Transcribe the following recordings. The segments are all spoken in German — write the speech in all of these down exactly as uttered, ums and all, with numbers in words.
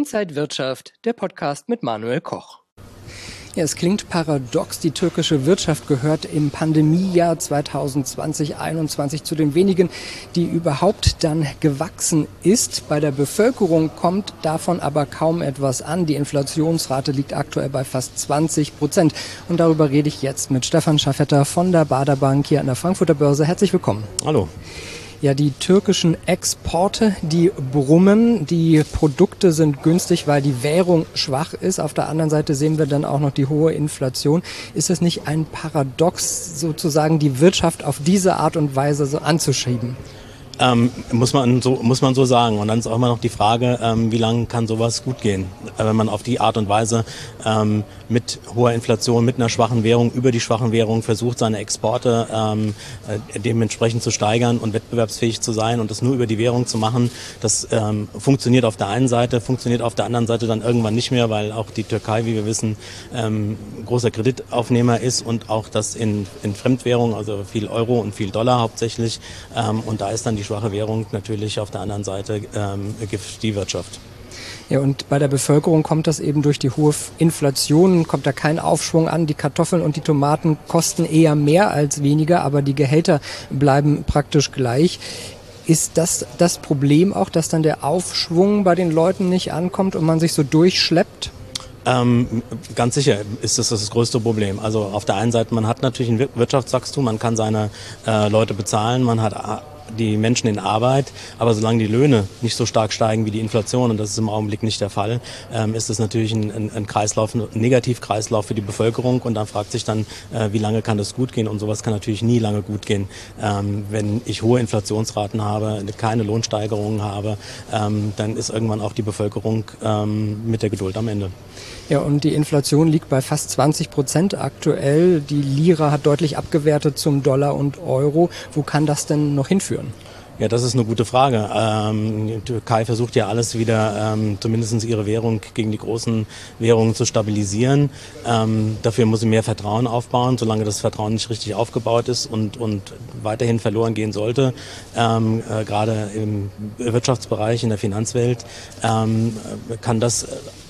Inside Wirtschaft, der Podcast mit Manuel Koch. Ja, es klingt paradox, die türkische Wirtschaft gehört im Pandemiejahr zwanzig zwanzig einundzwanzig zu den wenigen, die überhaupt dann gewachsen ist. Bei der Bevölkerung kommt davon aber kaum etwas an. Die Inflationsrate liegt aktuell bei fast zwanzig Prozent. Und darüber rede ich jetzt mit Stefan Schaffetter von der Baader Bank hier an der Frankfurter Börse. Herzlich willkommen. Hallo. Ja, die türkischen Exporte, die brummen, die Produkte sind günstig, weil die Währung schwach ist. Auf der anderen Seite sehen wir dann auch noch die hohe Inflation. Ist es nicht ein Paradox, sozusagen die Wirtschaft auf diese Art und Weise so anzuschieben? Ähm, muss man so muss man so sagen. Und dann ist auch immer noch die Frage, ähm, wie lange kann sowas gut gehen, äh, wenn man auf die Art und Weise ähm, mit hoher Inflation, mit einer schwachen Währung, über die schwachen Währung versucht, seine Exporte ähm, äh, dementsprechend zu steigern und wettbewerbsfähig zu sein und das nur über die Währung zu machen. Das ähm, funktioniert auf der einen Seite, funktioniert auf der anderen Seite dann irgendwann nicht mehr, weil auch die Türkei, wie wir wissen, ähm, großer Kreditaufnehmer ist und auch das in, in Fremdwährung, also viel Euro und viel Dollar hauptsächlich. Ähm, und da ist dann die schwache Währung natürlich auf der anderen Seite ähm, Gift die Wirtschaft. Ja, und bei der Bevölkerung kommt das eben durch die hohe Inflation, kommt da kein Aufschwung an. Die Kartoffeln und die Tomaten kosten eher mehr als weniger, aber die Gehälter bleiben praktisch gleich. Ist das das Problem auch, dass dann der Aufschwung bei den Leuten nicht ankommt und man sich so durchschleppt? Ähm, ganz sicher ist das das größte Problem. Also auf der einen Seite, man hat natürlich ein Wirtschaftswachstum, man kann seine äh, Leute bezahlen, man hat die Menschen in Arbeit, aber solange die Löhne nicht so stark steigen wie die Inflation, und das ist im Augenblick nicht der Fall, ähm, ist das natürlich ein, ein, ein Kreislauf, ein Negativkreislauf für die Bevölkerung, und dann fragt sich dann, äh, wie lange kann das gut gehen, und sowas kann natürlich nie lange gut gehen, ähm, wenn ich hohe Inflationsraten habe, keine Lohnsteigerungen habe, ähm, dann ist irgendwann auch die Bevölkerung ähm, mit der Geduld am Ende. Ja, und die Inflation liegt bei fast zwanzig Prozent aktuell. Die Lira hat deutlich abgewertet zum Dollar und Euro. Wo kann das denn noch hinführen? Ja, das ist eine gute Frage. Ähm, die Türkei versucht ja alles wieder, ähm, zumindest ihre Währung gegen die großen Währungen zu stabilisieren. Ähm, dafür muss sie mehr Vertrauen aufbauen. Solange das Vertrauen nicht richtig aufgebaut ist und, und weiterhin verloren gehen sollte, ähm, äh, gerade im Wirtschaftsbereich, in der Finanzwelt, ähm, kann das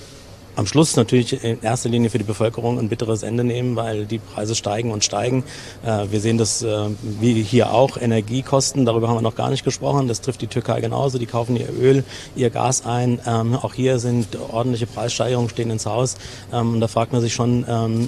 am Schluss natürlich in erster Linie für die Bevölkerung ein bitteres Ende nehmen, weil die Preise steigen und steigen. Wir sehen das wie hier auch, Energiekosten, darüber haben wir noch gar nicht gesprochen. Das trifft die Türkei genauso. Die kaufen ihr Öl, ihr Gas ein. Auch hier sind ordentliche Preissteigerungen, stehen ins Haus. Und da fragt man sich schon,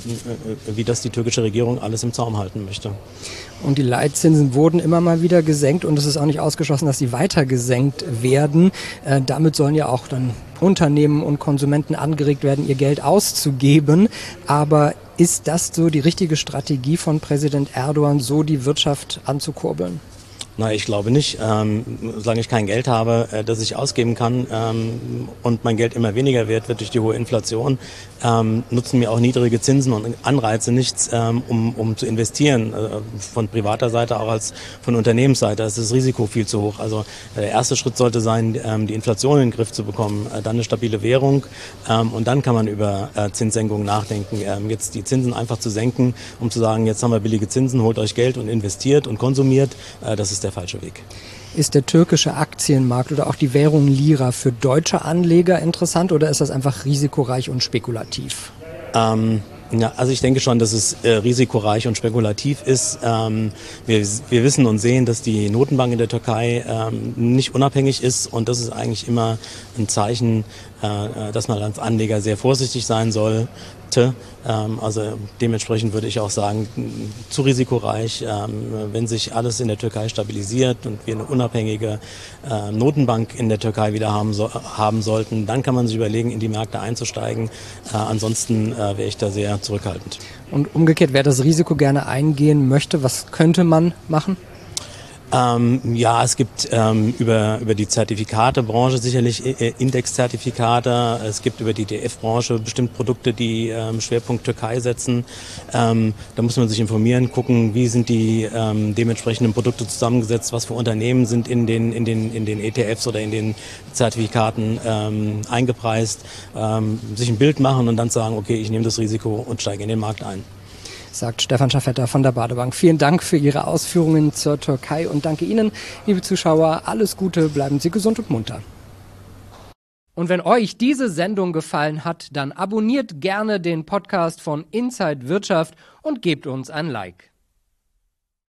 wie das die türkische Regierung alles im Zaum halten möchte. Und die Leitzinsen wurden immer mal wieder gesenkt, und es ist auch nicht ausgeschlossen, dass sie weiter gesenkt werden. Äh, damit sollen ja auch dann Unternehmen und Konsumenten angeregt werden, ihr Geld auszugeben. Aber ist das so die richtige Strategie von Präsident Erdogan, so die Wirtschaft anzukurbeln? Na, ich glaube nicht. Ähm, solange ich kein Geld habe, äh, das ich ausgeben kann, ähm, und mein Geld immer weniger wert wird durch die hohe Inflation, ähm, nutzen mir auch niedrige Zinsen und Anreize nichts, ähm, um, um zu investieren. Äh, von privater Seite auch als von Unternehmensseite ist das Risiko viel zu hoch. Also der erste Schritt sollte sein, ähm, die Inflation in den Griff zu bekommen, äh, dann eine stabile Währung, ähm, und dann kann man über äh, Zinssenkungen nachdenken. Ähm, jetzt die Zinsen einfach zu senken, um zu sagen, jetzt haben wir billige Zinsen, holt euch Geld und investiert und konsumiert, äh, das ist der falsche Weg. Ist der türkische Aktienmarkt oder auch die Währung Lira für deutsche Anleger interessant, oder ist das einfach risikoreich und spekulativ? Ähm, ja, also ich denke schon, dass es äh, risikoreich und spekulativ ist. Ähm, wir, wir wissen und sehen, dass die Notenbank in der Türkei ähm, nicht unabhängig ist, und das ist eigentlich immer ein Zeichen, äh, dass man als Anleger sehr vorsichtig sein soll. Ähm, also dementsprechend würde ich auch sagen, zu risikoreich. Ähm, wenn sich alles in der Türkei stabilisiert und wir eine unabhängige äh, Notenbank in der Türkei wieder haben, so, haben sollten, dann kann man sich überlegen, in die Märkte einzusteigen. Äh, ansonsten äh, wäre ich da sehr zurückhaltend. Und umgekehrt, wer das Risiko gerne eingehen möchte, was könnte man machen? Ähm, ja, es gibt ähm, über über die Zertifikatebranche sicherlich äh, Indexzertifikate. Es gibt über die E T F-Branche bestimmt Produkte, die ähm, Schwerpunkt Türkei setzen. Ähm, da muss man sich informieren, gucken, wie sind die ähm, dementsprechenden Produkte zusammengesetzt, was für Unternehmen sind in den in den in den E T Fs oder in den Zertifikaten ähm, eingepreist. Ähm, sich ein Bild machen und dann sagen, okay, ich nehme das Risiko und steige in den Markt ein. Sagt Stefan Schaffetter von der Baader Bank. Vielen Dank für Ihre Ausführungen zur Türkei und danke Ihnen, liebe Zuschauer. Alles Gute, bleiben Sie gesund und munter. Und wenn euch diese Sendung gefallen hat, dann abonniert gerne den Podcast von Inside Wirtschaft und gebt uns ein Like.